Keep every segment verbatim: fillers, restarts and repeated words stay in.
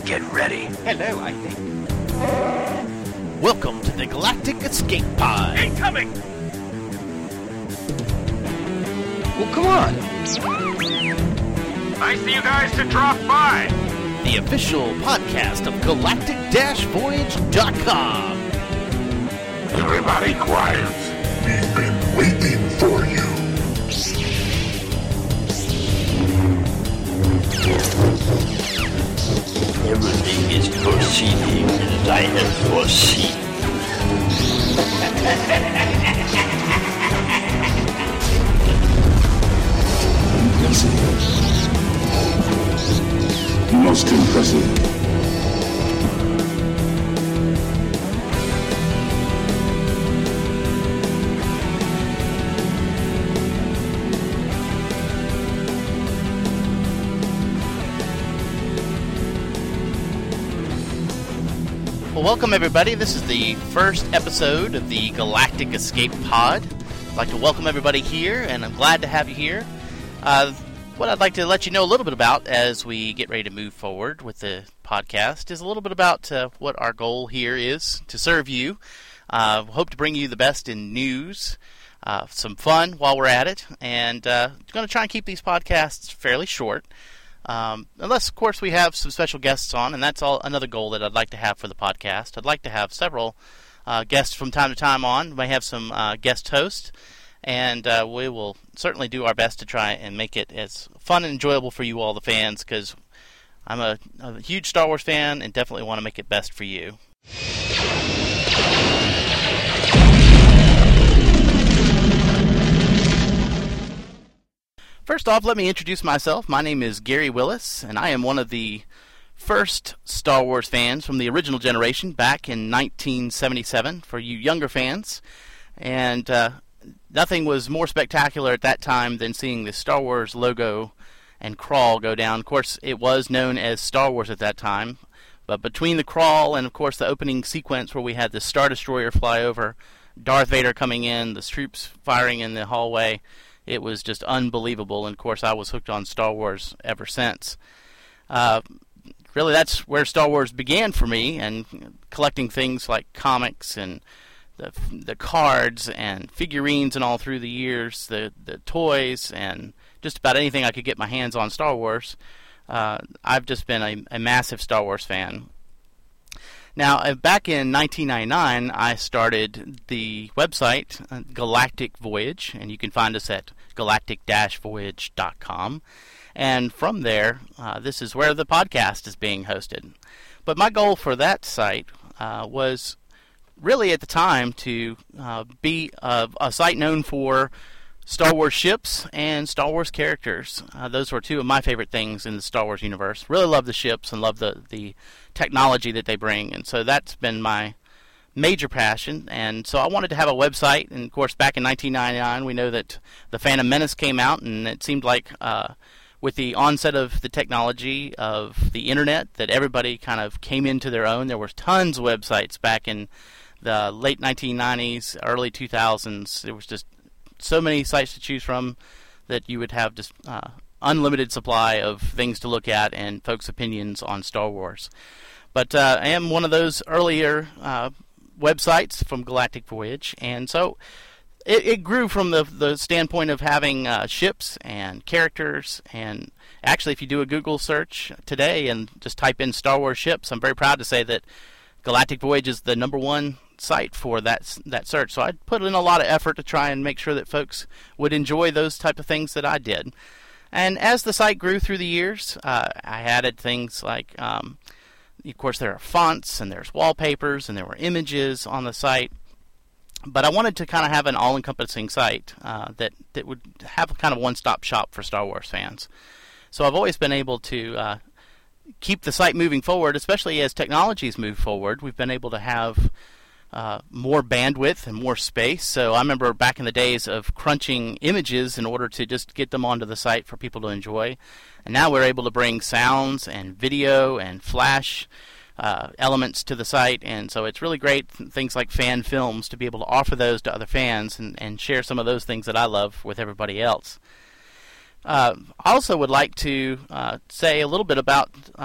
Get ready. Hello, I think. Welcome to the Galactic Escape Pod. Incoming! Well, come on. Nice of you guys to drop by. The official podcast of galactic dash voyage dot com. Everybody quiet. We've been waiting for you. Everything is proceeding as I have foreseen. Impressive. Most impressive. Well, welcome everybody. This is the first episode of the Galactic Escape Pod. I'd like to welcome everybody here, and I'm glad to have you here. Uh, what I'd like to let you know a little bit about as we get ready to move forward with the podcast is a little bit about uh, what our goal here is to serve you. Uh, hope to bring you the best in news, uh, some fun while we're at it, and uh, going to try and keep these podcasts fairly short. Um, unless, of course, we have some special guests on, and that's all another goal that I'd like to have for the podcast. I'd like to have several uh, guests from time to time on. We may have some uh, guest hosts, and uh, we will certainly do our best to try and make it as fun and enjoyable for you all, the fans, because I'm a, a huge Star Wars fan and definitely want to make it best for you. First off, let me introduce myself. My name is Gary Willis, and I am one of the first Star Wars fans from the original generation back in nineteen seventy-seven, for you younger fans. And uh, nothing was more spectacular at that time than seeing the Star Wars logo and crawl go down. Of course, it was known as Star Wars at that time, but between the crawl and, of course, the opening sequence where we had the Star Destroyer fly over, Darth Vader coming in, the troops firing in the hallway, it was just unbelievable, and of course I was hooked on Star Wars ever since. Uh, really, that's where Star Wars began for me, and collecting things like comics and the the cards and figurines and all through the years, the, the toys, and just about anything I could get my hands on Star Wars. Uh, I've just been a, a massive Star Wars fan. Now, uh, back in nineteen ninety-nine, I started the website uh, Galactic Voyage, and you can find us at galactic dash voyage dot com. And from there, uh, this is where the podcast is being hosted. But my goal for that site uh, was really at the time to uh, be a, a site known for Star Wars ships and Star Wars characters. Uh, those were two of my favorite things in the Star Wars universe. Really love the ships and love the, the technology that they bring. And so that's been my major passion. And so I wanted to have a website. And, of course, back in nineteen ninety-nine, we know that The Phantom Menace came out. And it seemed like uh, with the onset of the technology of the Internet that everybody kind of came into their own. There were tons of websites back in the late nineteen nineties, early two thousands. There was just so many sites to choose from that you would have just uh, unlimited supply of things to look at and folks' opinions on Star Wars. But uh, I am one of those earlier uh, websites from Galactic Voyage, and so it, it grew from the the standpoint of having uh, ships and characters. And actually, if you do a Google search today and just type in Star Wars ships, I'm very proud to say that Galactic Voyage is the number one site for that that search. So I put in a lot of effort to try and make sure that folks would enjoy those type of things that I did. And as the site grew through the years, uh, I added things like, um, of course, there are fonts and there's wallpapers and there were images on the site. But I wanted to kind of have an all-encompassing site uh, that that would have kind of one-stop shop for Star Wars fans. So I've always been able to uh, keep the site moving forward, especially as technologies move forward. We've been able to have Uh, more bandwidth and more space. So I remember back in the days of crunching images in order to just get them onto the site for people to enjoy. And now we're able to bring sounds and video and flash uh, elements to the site. And so it's really great, things like fan films, to be able to offer those to other fans and, and share some of those things that I love with everybody else. Uh, I also would like to uh, say a little bit about uh,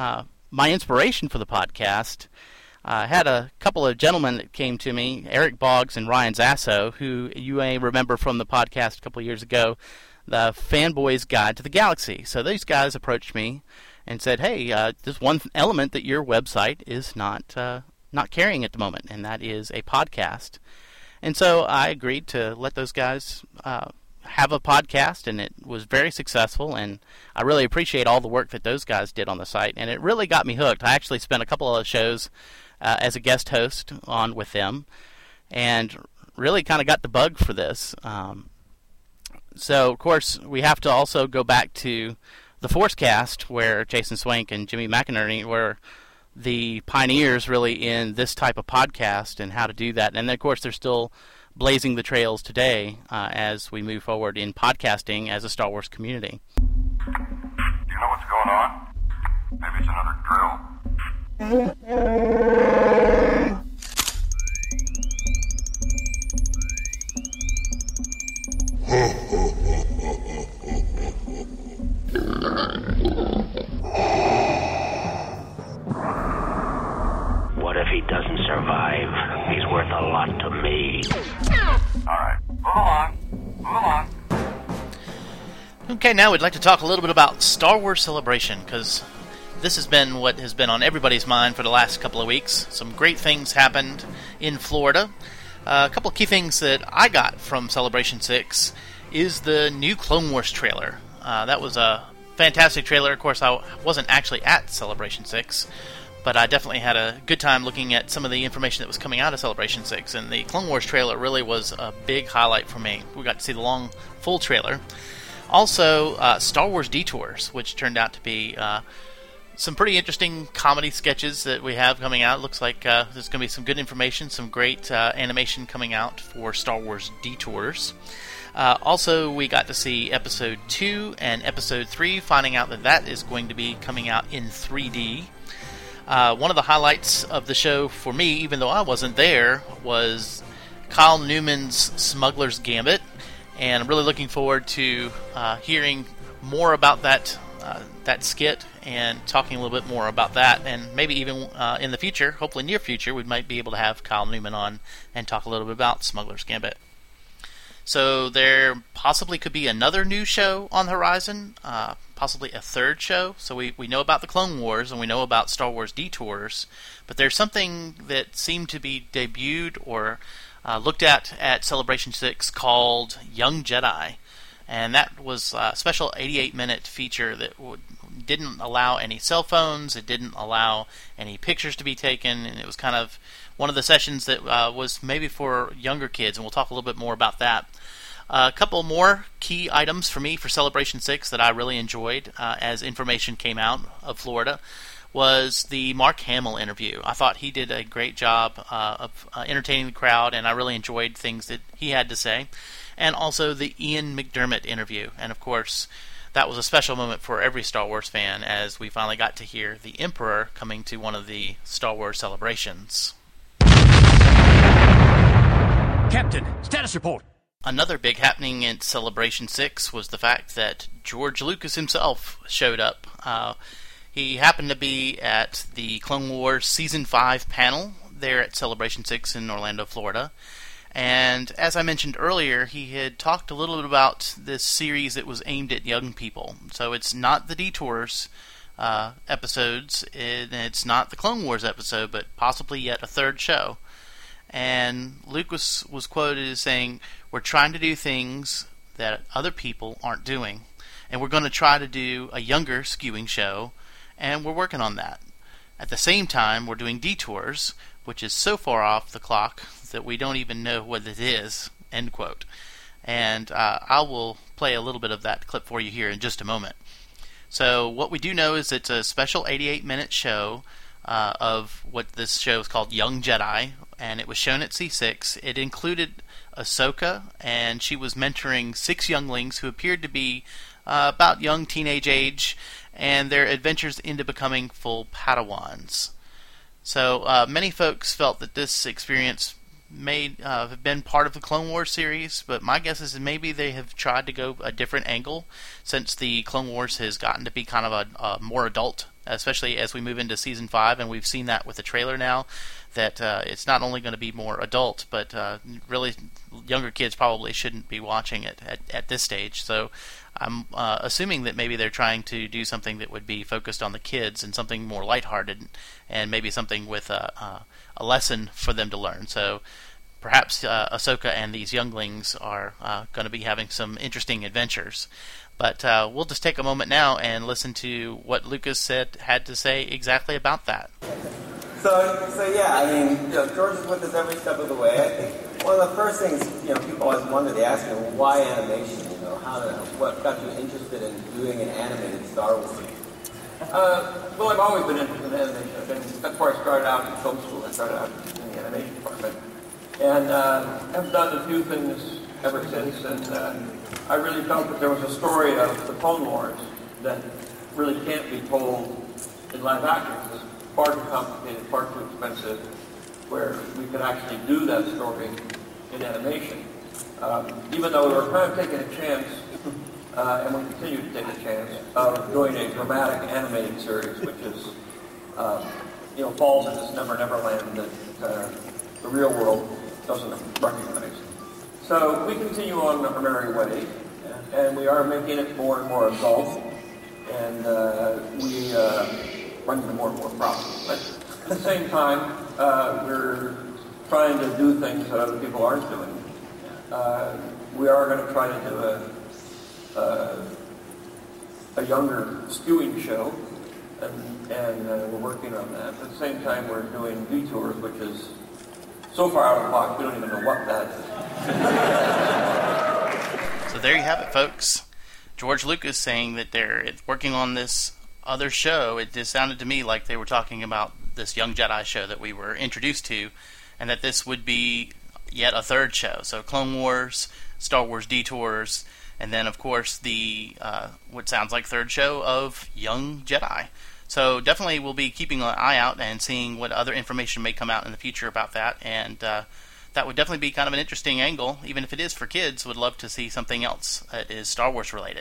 my inspiration for the podcast, I uh, had a couple of gentlemen that came to me, Eric Boggs and Ryan Zasso, who you may remember from the podcast a couple of years ago, the Fanboy's Guide to the Galaxy. So these guys approached me and said, hey, uh, there's one element that your website is not uh, not carrying at the moment, and that is a podcast. And so I agreed to let those guys uh, have a podcast, and it was very successful, and I really appreciate all the work that those guys did on the site, and it really got me hooked. I actually spent a couple of shows uh, as a guest host on with them, and really kind of got the bug for this. Um, so, of course, we have to also go back to the Forcecast, where Jason Swank and Jimmy McInerney were the pioneers really in this type of podcast and how to do that. And then, of course, they're still blazing the trails today uh, as we move forward in podcasting as a Star Wars community. Do you know what's going on? Maybe it's another drill. What if he doesn't survive? He's worth a lot to me. All right, move along, move along. Okay, now we'd like to talk a little bit about Star Wars Celebration, because this has been what has been on everybody's mind for the last couple of weeks. Some great things happened in Florida. Uh, a couple of key things that I got from Celebration six is the new Clone Wars trailer. Uh, that was a fantastic trailer. Of course, I wasn't actually at Celebration six, but I definitely had a good time looking at some of the information that was coming out of Celebration six, and the Clone Wars trailer really was a big highlight for me. We got to see the long, full trailer. Also, uh, Star Wars Detours, which turned out to be uh, some pretty interesting comedy sketches that we have coming out. It looks like uh, there's going to be some good information, some great uh, animation coming out for Star Wars Detours. Uh, also, we got to see Episode two and Episode three, finding out that that is going to be coming out in three D. Uh, one of the highlights of the show for me, even though I wasn't there, was Kyle Newman's Smuggler's Gambit, and I'm really looking forward to uh, hearing more about that uh, that skit and talking a little bit more about that, and maybe even uh, in the future, hopefully near future, we might be able to have Kyle Newman on and talk a little bit about Smuggler's Gambit. So there possibly could be another new show on the horizon, uh, possibly a third show. So we, we know about the Clone Wars and we know about Star Wars Detours, but there's something that seemed to be debuted or uh, looked at at Celebration six called Young Jedi. And that was a special eighty-eight minute feature that would, didn't allow any cell phones, it didn't allow any pictures to be taken, and it was kind of one of the sessions that uh, was maybe for younger kids, and we'll talk a little bit more about that. Uh, a couple more key items for me for Celebration six that I really enjoyed uh, as information came out of Florida was the Mark Hamill interview. I thought he did a great job uh, of uh, entertaining the crowd, and I really enjoyed things that he had to say. And also the Ian McDermott interview. And of course, that was a special moment for every Star Wars fan as we finally got to hear the Emperor coming to one of the Star Wars celebrations. Captain, status report. Another big happening in Celebration six was the fact that George Lucas himself showed up. Uh, he happened to be at the Clone Wars Season five panel there at Celebration six in Orlando, Florida. And as I mentioned earlier, he had talked a little bit about this series that was aimed at young people. So it's not the Detours uh, episodes, and it's not the Clone Wars episode, but possibly yet a third show. And Lucas was quoted as saying, "We're trying to do things that other people aren't doing. And we're going to try to do a younger skewing show, and we're working on that. At the same time, we're doing Detours, which is so far off the clock that we don't even know what it is," end quote. And uh, I will play a little bit of that clip for you here in just a moment. So what we do know is it's a special eighty-eight minute show uh, of what this show is called Young Jedi, and it was shown at C six. It included Ahsoka, and she was mentoring six younglings who appeared to be uh, about young teenage age, and their adventures into becoming full Padawans. So uh, many folks felt that this experience may uh, have been part of the Clone Wars series, but my guess is maybe they have tried to go a different angle since the Clone Wars has gotten to be kind of a, a more adult especially as we move into season five, and we've seen that with the trailer now, that uh, it's not only going to be more adult, but uh, really younger kids probably shouldn't be watching it at, at this stage. So I'm uh, assuming that maybe they're trying to do something that would be focused on the kids and something more lighthearted, and maybe something with a, a, a lesson for them to learn. So perhaps uh, Ahsoka and these younglings are uh, going to be having some interesting adventures. But uh, we'll just take a moment now and listen to what Lucas said had to say exactly about that. So, so yeah, I mean, you know, George is with us every step of the way. I think one of the first things, you know, people always wonder, they ask me, well, why animation? You know, how to, what got you interested in doing an animated Star Wars? Uh, well, I've always been interested in animation. I've been, that's where I started out in film school. I started out in the animation department. And uh, I've done a few things ever since, and uh, I really felt that there was a story of the Clone Wars that really can't be told in live action. It's far too complicated, far too expensive, where we could actually do that story in animation. Um, even though we were kind of taking a chance, uh, and we continue to take a chance, of doing a dramatic animated series, which is, um, you know, falls in this Never Never Land that uh, the real world doesn't recognize. So we continue on our merry way, and we are making it more and more adult, and uh, we uh, run into more and more problems. But at the same time, uh, we're trying to do things that other people aren't doing. Uh, we are going to try to do a, a, a younger skewing show, and, and uh, we're working on that. At the same time, we're doing detours, which is so far out of the box, we don't even know what that is. So there you have it, folks. George Lucas saying that they're working on this other show. It just sounded to me like they were talking about this Young Jedi show that we were introduced to, and that this would be yet a third show. So Clone Wars, Star Wars Detours, and then, of course, the uh, what sounds like third show of Young Jedi. So definitely we'll be keeping an eye out and seeing what other information may come out in the future about that, and uh, that would definitely be kind of an interesting angle. Even if it is for kids, would love to see something else that is Star Wars related.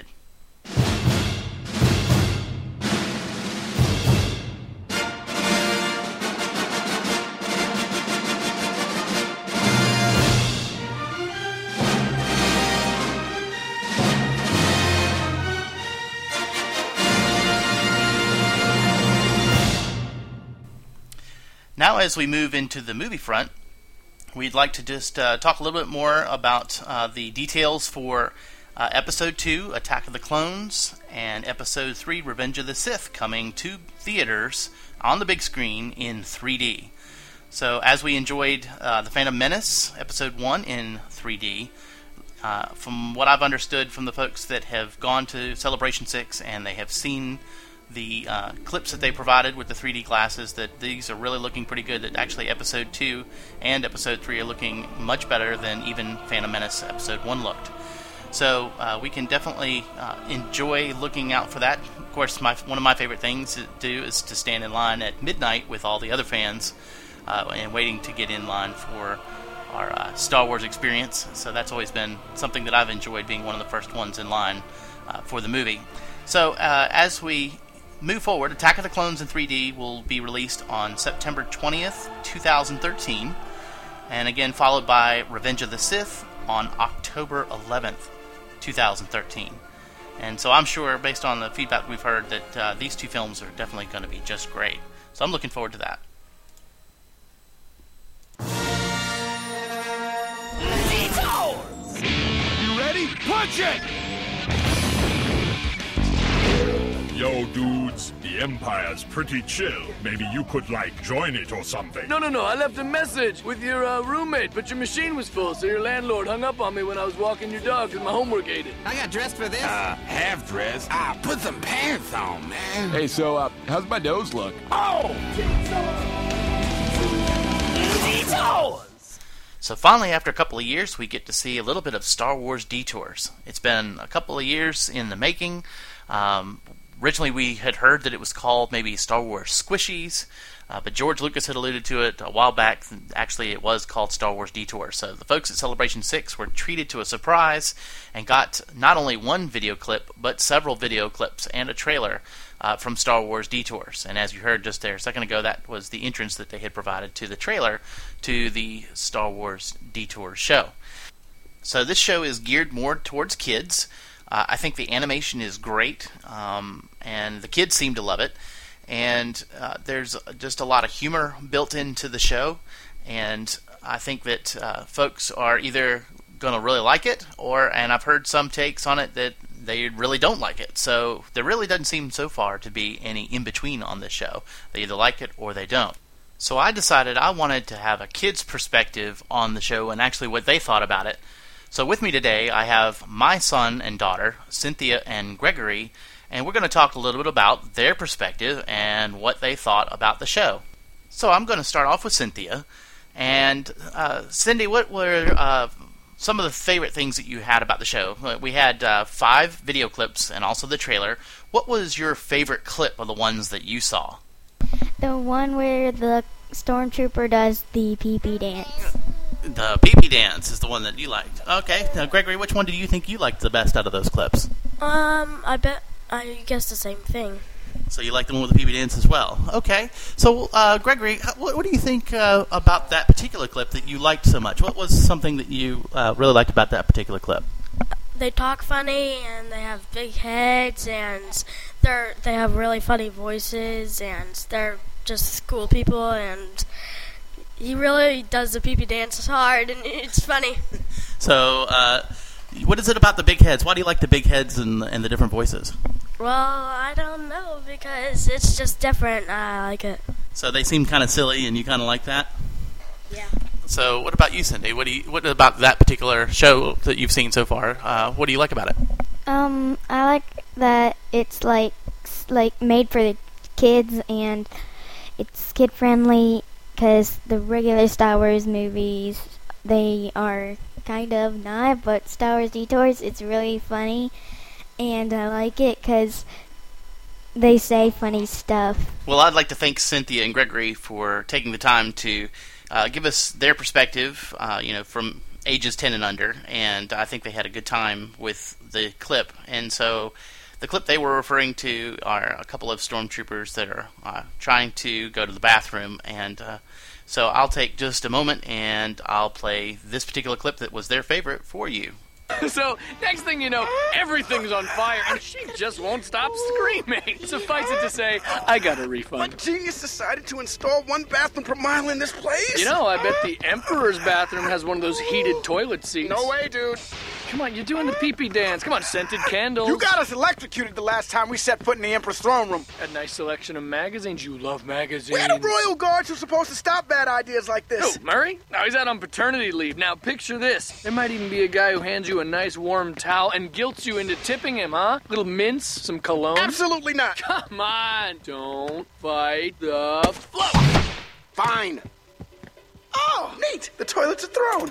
Now, as we move into the movie front, we'd like to just uh, talk a little bit more about uh, the details for uh, Episode two, Attack of the Clones, and Episode three, Revenge of the Sith, coming to theaters on the big screen in three D. So, as we enjoyed uh, The Phantom Menace, Episode one in three D, uh, from what I've understood from the folks that have gone to Celebration six and they have seen the uh, clips that they provided with the three D glasses, that these are really looking pretty good, that actually Episode two and Episode three are looking much better than even Phantom Menace Episode one looked. So uh, we can definitely uh, enjoy looking out for that. Of course, my, one of my favorite things to do is to stand in line at midnight with all the other fans uh, and waiting to get in line for our uh, Star Wars experience. So that's always been something that I've enjoyed, being one of the first ones in line uh, for the movie. So uh, as we move forward, Attack of the Clones in three D will be released on September twentieth, twenty thirteen, and again followed by Revenge of the Sith on October eleventh, twenty thirteen. And so I'm sure, based on the feedback we've heard, that uh, these two films are definitely going to be just great. So I'm looking forward to that. You ready? Punch it! Yo, dudes, the Empire's pretty chill. Maybe you could, like, join it or something. No, no, no, I left a message with your uh, roommate, but your machine was full, so your landlord hung up on me when I was walking your dog because my homework ate it. I got dressed for this. Uh, half dressed? Ah, put some pants on, man. Hey, so, uh, how's my nose look? Oh! Detours! So finally, after a couple of years, we get to see a little bit of Star Wars Detours. It's been a couple of years in the making. Um... Originally, we had heard that it was called maybe Star Wars Squishies, uh, but George Lucas had alluded to it a while back. Actually, it was called Star Wars Detour. So the folks at Celebration six were treated to a surprise and got not only one video clip, but several video clips and a trailer uh, from Star Wars Detours. And as you heard just there a second ago, that was the entrance that they had provided to the trailer to the Star Wars Detours show. So this show is geared more towards kids. Uh, I think the animation is great, um, and the kids seem to love it. And uh, there's just a lot of humor built into the show, and I think that uh, folks are either going to really like it, or, and I've heard some takes on it that they really don't like it. So there really doesn't seem so far to be any in-between on this show. They either like it or they don't. So I decided I wanted to have a kid's perspective on the show and actually what they thought about it. So with me today, I have my son and daughter, Cynthia and Gregory, and we're going to talk a little bit about their perspective and what they thought about the show. So I'm going to start off with Cynthia. And uh, Cindy, what were uh, some of the favorite things that you had about the show? We had uh, five video clips and also the trailer. What was your favorite clip of the ones that you saw? The one where the stormtrooper does the pee-pee dance. The pee-pee dance is the one that you liked. Okay. Now, Gregory, which one do you think you liked the best out of those clips? Um, I bet, I guess the same thing. So you like the one with the pee-pee dance as well. Okay. So, uh, Gregory, what, what do you think uh, about that particular clip that you liked so much? What was something that you uh, really liked about that particular clip? They talk funny, and they have big heads, and they're they have really funny voices, and they're just cool people, and he really does the pee-pee dance hard, and it's funny. So, uh, what is it about the big heads? Why do you like the big heads and, and the different voices? Well, I don't know, because it's just different. I like it. So they seem kind of silly, and you kind of like that? Yeah. So what about you, Cindy? What do you, what about that particular show that you've seen so far? Uh, what do you like about it? Um, I like that it's like like made for the kids, and it's kid friendly, because the regular Star Wars movies, they are kind of not, but Star Wars Detours, it's really funny, and I like it because they say funny stuff. Well, I'd like to thank Cynthia and Gregory for taking the time to uh, give us their perspective, uh, you know, from ages ten and under, and I think they had a good time with the clip. And so the clip they were referring to are a couple of stormtroopers that are uh, trying to go to the bathroom, and uh, so I'll take just a moment and I'll play this particular clip that was their favorite for you. So, next thing you know, everything's on fire, and she just won't stop screaming. Suffice it to say, I got a refund. What genius decided to install one bathroom per mile in this place? You know, I bet the Emperor's bathroom has one of those heated toilet seats. No way, dude. Come on, you're doing the pee-pee dance. Come on, scented candles. You got us electrocuted the last time we set foot in the Emperor's throne room. A nice selection of magazines. You love magazines. We had a royal guard who's supposed to stop bad ideas like this. Who, Murray? No, he's out on paternity leave. Now, picture this. There might even be a guy who hands you a nice warm towel and guilts you into tipping him, huh? Little mints, some cologne? Absolutely not. Come on. Don't fight the flow. Fine. Oh, neat. The toilet's a throne.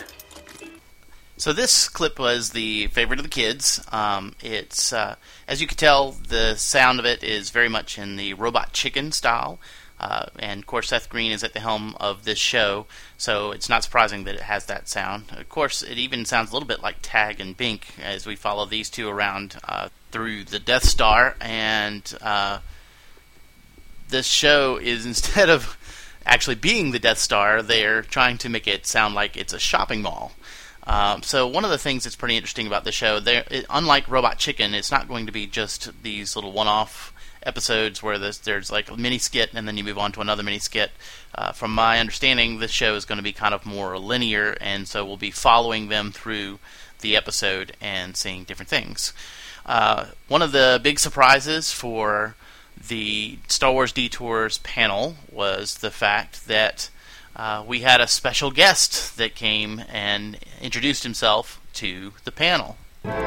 So this clip was the favorite of the kids. Um, it's, uh, as you can tell, the sound of it is very much in the Robot Chicken style. Uh, and, of course, Seth Green is at the helm of this show, so it's not surprising that it has that sound. Of course, it even sounds a little bit like Tag and Bink as we follow these two around uh, through the Death Star. And uh, this show is, instead of actually being the Death Star, they're trying to make it sound like it's a shopping mall. Um, so one of the things that's pretty interesting about the show, it, unlike Robot Chicken, it's not going to be just these little one-off episodes where there's, there's like a mini skit and then you move on to another mini skit. Uh, from my understanding, this show is going to be kind of more linear, and so we'll be following them through the episode and seeing different things. Uh, one of the big surprises for the Star Wars Detours panel was the fact that uh, we had a special guest that came and introduced himself to the panel.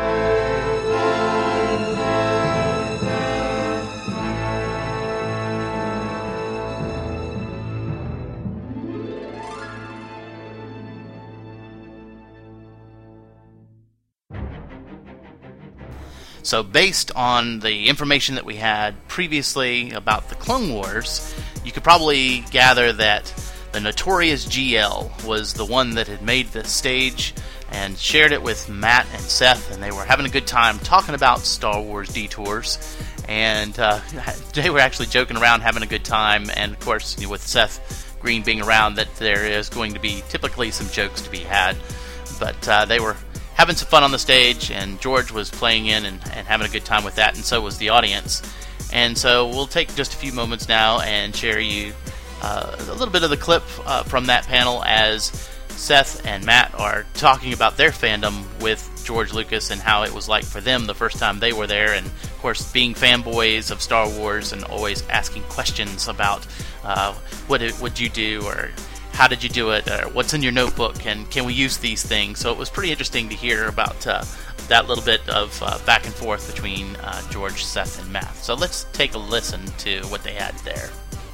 So based on the information that we had previously about the Clone Wars, you could probably gather that the notorious G L was the one that had made the stage and shared it with Matt and Seth, and they were having a good time talking about Star Wars Detours. and uh, they were actually joking around, having a good time. And of course, you know, with Seth Green being around, that there is going to be typically some jokes to be had. But uh, they were having some fun on the stage, and George was playing in and, and having a good time with that, and so was the audience. And so we'll take just a few moments now and share you uh, a little bit of the clip uh, from that panel as Seth and Matt are talking about their fandom with George Lucas and how it was like for them the first time they were there, and of course being fanboys of Star Wars and always asking questions about uh, what would you do, or how did you do it, or what's in your notebook, and can we use these things. So it was pretty interesting to hear about uh, that little bit of uh, back and forth between uh, George, Seth, and Matt. So let's take a listen to what they had there.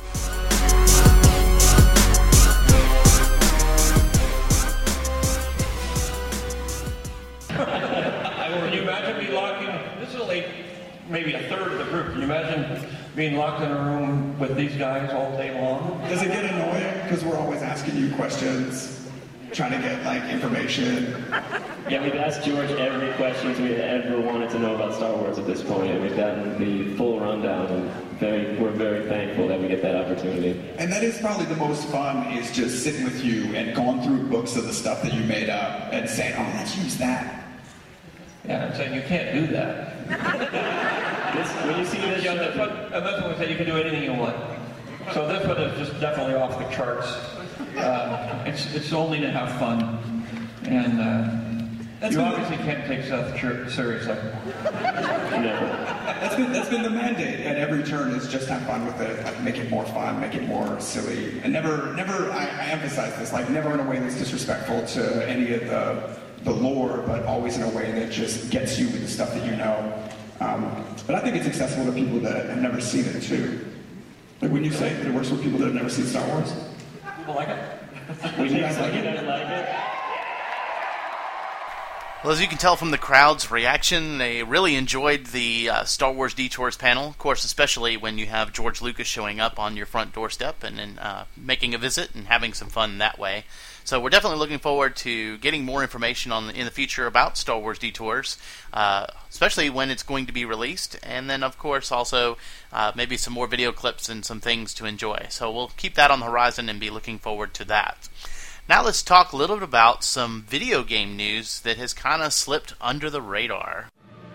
Can you imagine me locking, this is only maybe a third of the group, can you imagine being locked in a room with these guys all day long? Does it get annoying because we're always asking you questions, trying to get like information? Yeah, we've asked George every question we ever wanted to know about Star Wars at this point, and we've gotten the full rundown, and very, we're very thankful that we get that opportunity. And that is probably the most fun, is just sitting with you and going through books of the stuff that you made up and saying, oh, let's use that. Yeah, I'm saying you can't do that. This, when you see this, yeah, this one, and this one we said you can do anything you want. So this one is just definitely off the charts. Uh, it's it's only to have fun, and uh, That's you been obviously the, can't take Seth chir- seriously. No. That's been that's been the mandate at every turn, is just have fun with it, like make it more fun, make it more silly, and never never. I, I emphasize this, like never in a way that's disrespectful to any of the. the lore, but always in a way that just gets you with the stuff that you know. Um, but I think it's accessible to people that have never seen it too. Like when you say that it works with people that have never seen Star Wars. People like it? Would you guys like it? like it? Well, as you can tell from the crowd's reaction, they really enjoyed the uh, Star Wars Detours panel. Of course, especially when you have George Lucas showing up on your front doorstep and then uh, making a visit and having some fun that way. So we're definitely looking forward to getting more information on in the future about Star Wars Detours, uh, especially when it's going to be released, and then of course also uh, maybe some more video clips and some things to enjoy. So we'll keep that on the horizon and be looking forward to that. Now let's talk a little bit about some video game news that has kind of slipped under the radar.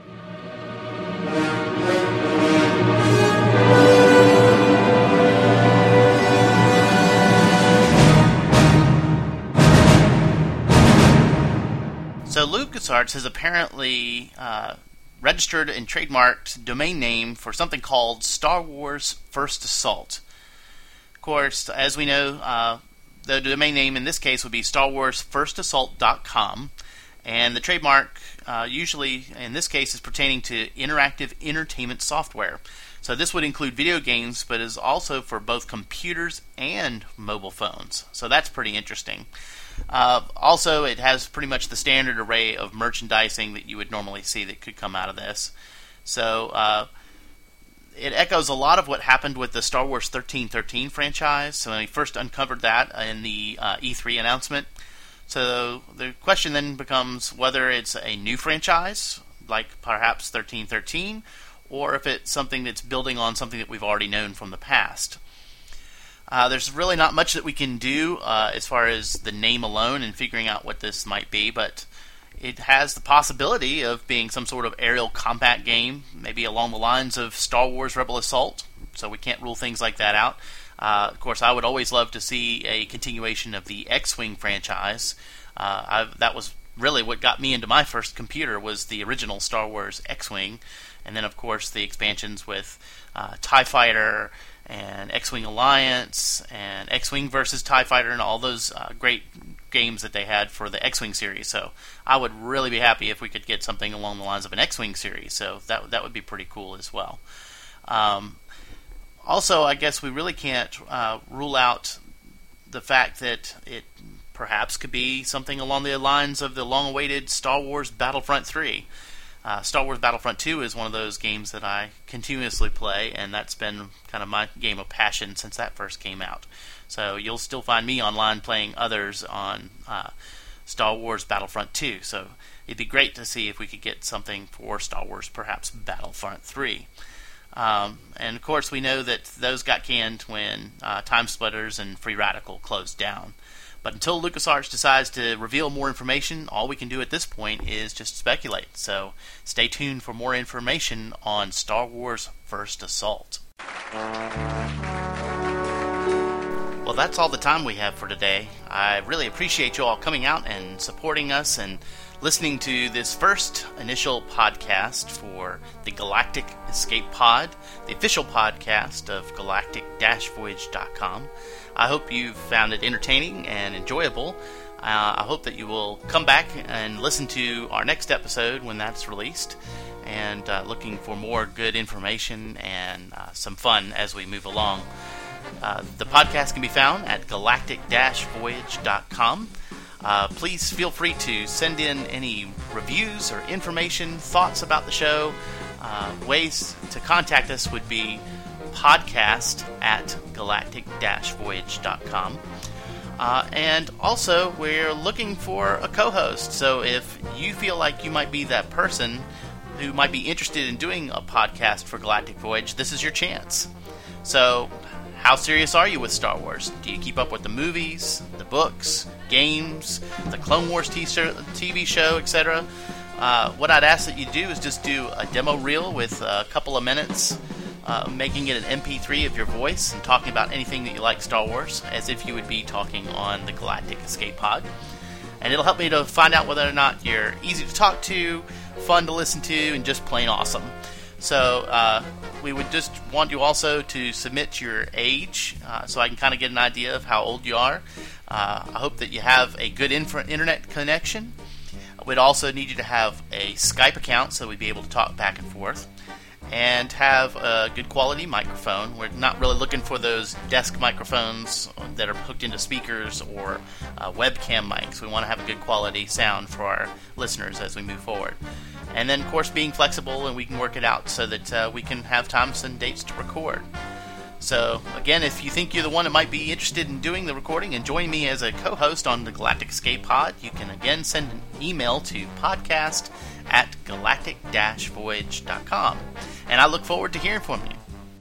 So LucasArts has apparently uh, registered and trademarked domain name for something called Star Wars First Assault. Of course, as we know, uh, the domain name in this case would be star wars first assault dot com, and the trademark uh, usually in this case is pertaining to interactive entertainment software. So this would include video games, but is also for both computers and mobile phones. So that's pretty interesting. Uh, also, it has pretty much the standard array of merchandising that you would normally see that could come out of this. So uh, it echoes a lot of what happened with the Star Wars thirteen thirteen franchise. So when we first uncovered that in the uh, E three announcement. So the question then becomes whether it's a new franchise, like perhaps thirteen thirteen, or if it's something that's building on something that we've already known from the past. Uh, there's really not much that we can do uh, as far as the name alone and figuring out what this might be, but it has the possibility of being some sort of aerial combat game, maybe along the lines of Star Wars Rebel Assault, so we can't rule things like that out. Uh, of course, I would always love to see a continuation of the X-Wing franchise. Uh, I've, that was really what got me into my first computer, was the original Star Wars X-Wing, and then of course the expansions with uh, TIE Fighter and X-Wing Alliance and X-Wing versus TIE Fighter and all those uh, great games that they had for the X-Wing series. So I would really be happy if we could get something along the lines of an X-Wing series. So that that would be pretty cool as well. Um, also, I guess we really can't uh, rule out the fact that it perhaps could be something along the lines of the long-awaited Star Wars Battlefront three. Uh, Star Wars Battlefront two is one of those games that I continuously play, and that's been kind of my game of passion since that first came out. So you'll still find me online playing others on uh, Star Wars Battlefront two. So it'd be great to see if we could get something for Star Wars, perhaps Battlefront three. Um, and of course, we know that those got canned when uh, Time Splitters and Free Radical closed down. But until LucasArts decides to reveal more information, all we can do at this point is just speculate. So stay tuned for more information on Star Wars First Assault. Well, that's all the time we have for today. I really appreciate you all coming out and supporting us and listening to this first initial podcast for the Galactic Escape Pod, the official podcast of galactic dash voyage dot com. I hope you found it entertaining and enjoyable. Uh, I hope that you will come back and listen to our next episode when that's released, and uh, looking for more good information and uh, some fun as we move along. Uh, the podcast can be found at galactic dash voyage dot com. Uh, please feel free to send in any reviews or information, thoughts about the show. Uh, ways to contact us would be podcast at galactic dash voyage dot com. Uh, and also, we're looking for a co-host. So if you feel like you might be that person who might be interested in doing a podcast for Galactic Voyage, this is your chance. So, how serious are you with Star Wars? Do you keep up with the movies, the books, games, the Clone Wars T V show, et cetera? Uh, what I'd ask that you do is just do a demo reel with a couple of minutes, uh, making it an M P three of your voice and talking about anything that you like Star Wars, as if you would be talking on the Galactic Escape Pod. And it'll help me to find out whether or not you're easy to talk to, fun to listen to, and just plain awesome. So uh, we would just want you also to submit your age, uh, so I can kind of get an idea of how old you are. Uh, I hope that you have a good infra- internet connection. We'd also need you to have a Skype account so we'd be able to talk back and forth, and have a good quality microphone. We're not really looking for those desk microphones that are hooked into speakers or uh, webcam mics. We want to have a good quality sound for our listeners as we move forward. And then, of course, being flexible, and we can work it out so that uh, we can have times and dates to record. So, again, if you think you're the one that might be interested in doing the recording and joining me as a co-host on the Galactic Escape Pod, you can again send an email to podcast at galactic dash voyage dot com. And I look forward to hearing from you.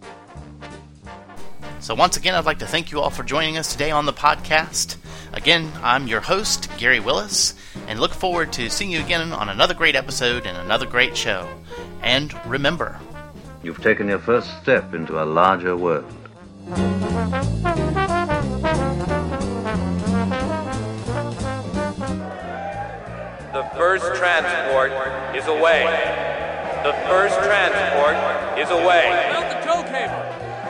So once again, I'd like to thank you all for joining us today on the podcast. Again, I'm your host, Gary Willis, and look forward to seeing you again on another great episode and another great show. And remember, you've taken your first step into a larger world. The first transport is away. The first transport is away. Build the tow cable.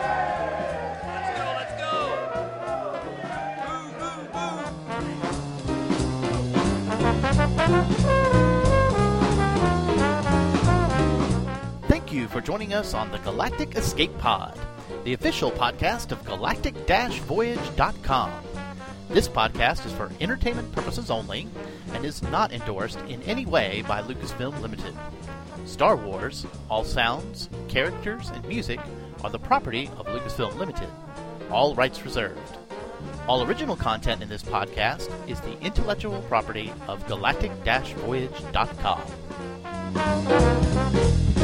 Thank you for joining us on the Galactic Escape Pod, the official podcast of galactic dash voyage dot com. This podcast is for entertainment purposes only and is not endorsed in any way by Lucasfilm Limited. Star Wars, all sounds, characters, and music are the property of Lucasfilm Limited. All rights reserved. All original content in this podcast is the intellectual property of galactic dash voyage dot com.